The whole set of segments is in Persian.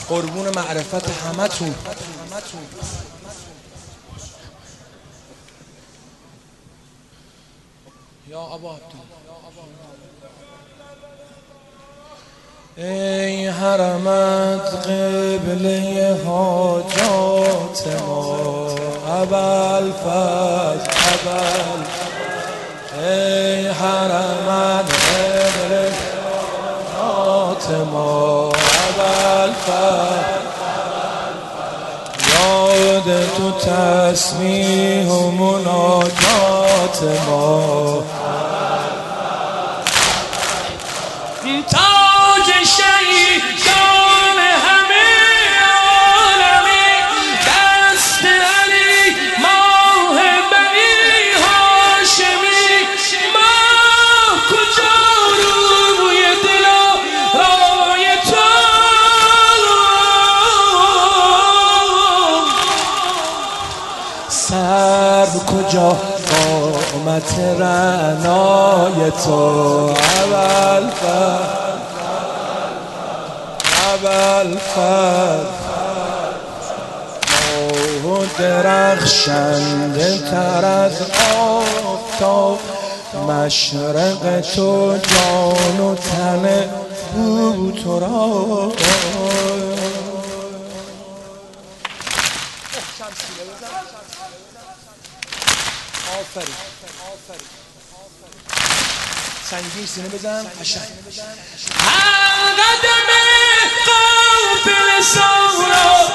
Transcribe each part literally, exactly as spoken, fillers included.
قربون معرفت همتون. یا ابا عبدالله ای حرمت قبله حاجات ما ابوالفضل ابوال ای حرمت قبله حاجات ما ابوالفضل یاد تو تسبیح و مناجات ما تاج شیطان همه عالمی دست علی ماه بنی هاشمی ماه کجا روی دل رای تو سر کجا قامت رعنای تو ابوالفضل ابوالفضل ماه و درخشنده تر از آفتاب مشرق تو جان و تن بود تو را آفرین سنگین سینه بزن قشنگ هر قدم قافل سارا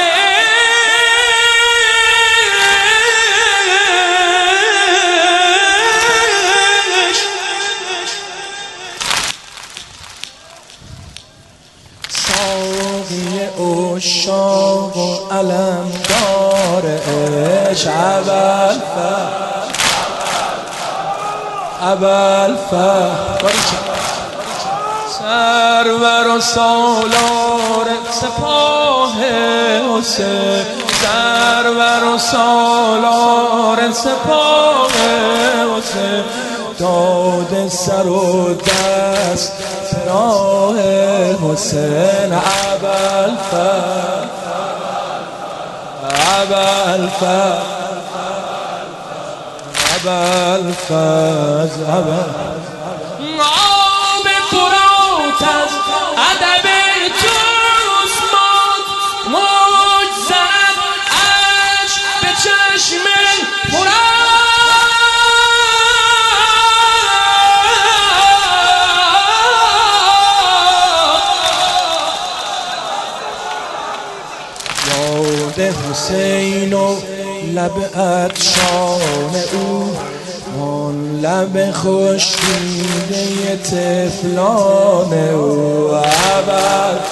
ساقی عشاق و علمدار عشق ابوالفضل ابوالفضل سرور و سالار سپاه حسین سرور و سالار سپاه حسین داد سر و دست راه حسین ابوالفضل ابوالفضل ابوالفضل ابوالفضل آب فرات از ادب توست موج زند عشق به چشم فرات یاد حسین و لب عطشان او آن لب خشکیده طفلان او ابوالفضل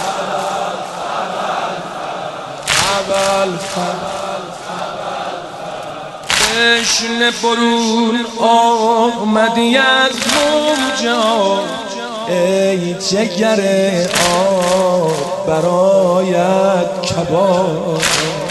جشن برون آمدی از موجا ای جگر آب برایت کباب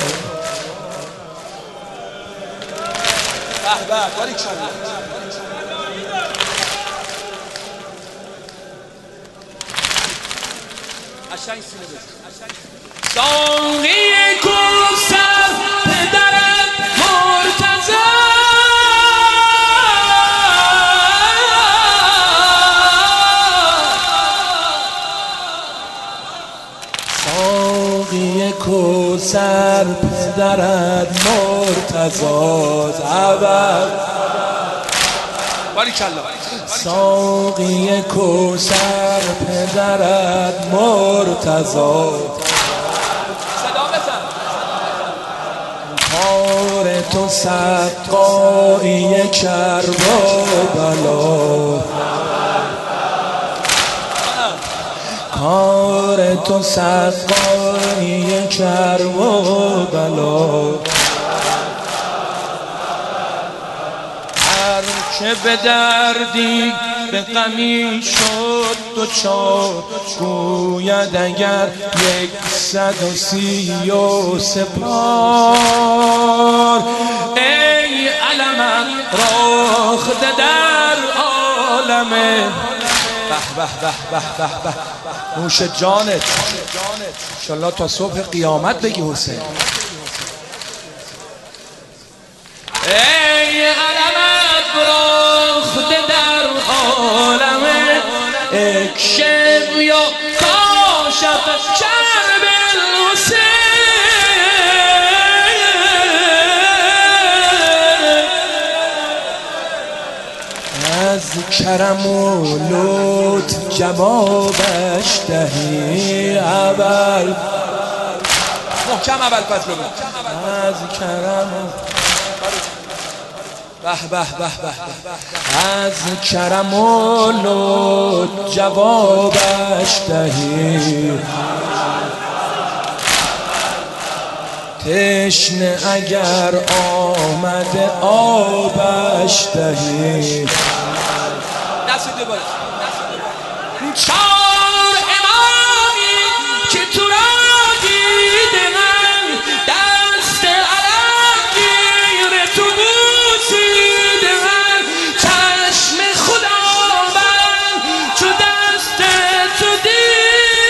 ساقی کوثر پدرت مرتضی ساقی کوثر پدرت مرتضی ابوالفضل ساقی کوثر پدرت مرتضی کار تو سقایی کرب و بلا کار تو سقایی کرب و بلا هر که به دردی به غمی شد دوچار گوید اگر یک صد و سی و سپار ای علمت راخته در عالم به به به به به به نوش جانت انشالله تا صبح قیامت بگی حسین. ای علمت براخته در عالم اکشف یا کاشف کرب الحسین، از کرم و لطف جوابش دهی اول محکم اول فضل از کرم به به به به از کرم و لطف جوابش دهی، تشنه اگر آمده آبش دهی. دست دوباره چار امامی که تو را دیده من، دست علم گیر تو بوسیده من، چشم خدا من چو دست تو دید،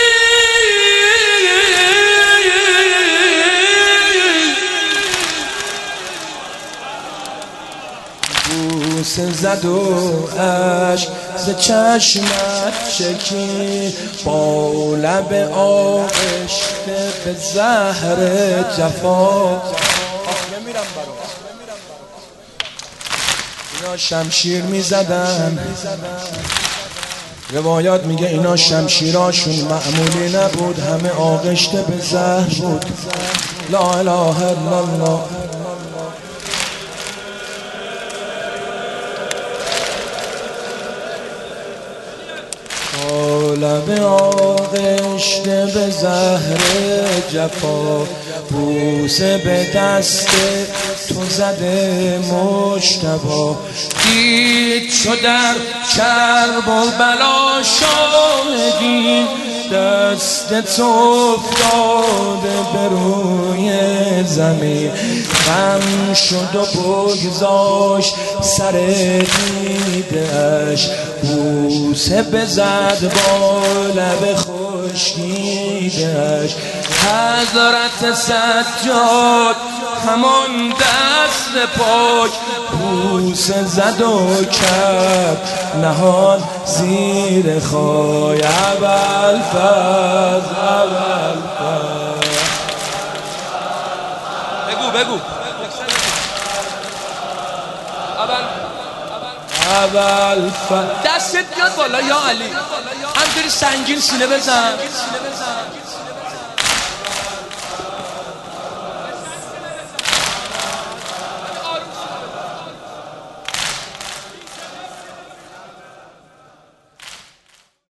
بوسه زد و عشق ز چشمت چکی، با لب آغشته به زهر جفا. اینا شمشیر می زدن، روایات میگه اینا شمشیراشون معمولی نبود، همه آغشته به زهر بود. لا اله الا الله. لب آغشته به زهر جفا، بوسه به دست تو زده مجتبی. دید چو در کرب و بلا شاهدین، دست تو افتاده به روی زمین، غم شد و بگذاشت سر دیدش، بوسه بزد با لب خشکیدش. حضرت سجاد همان دست پاک، بوسه زد و کرد نهان زیر خای. اول فز اول فز بگو بگو اول اول فز دستت بیاد بالا یا علی، همجوری سنگین سینه بزن.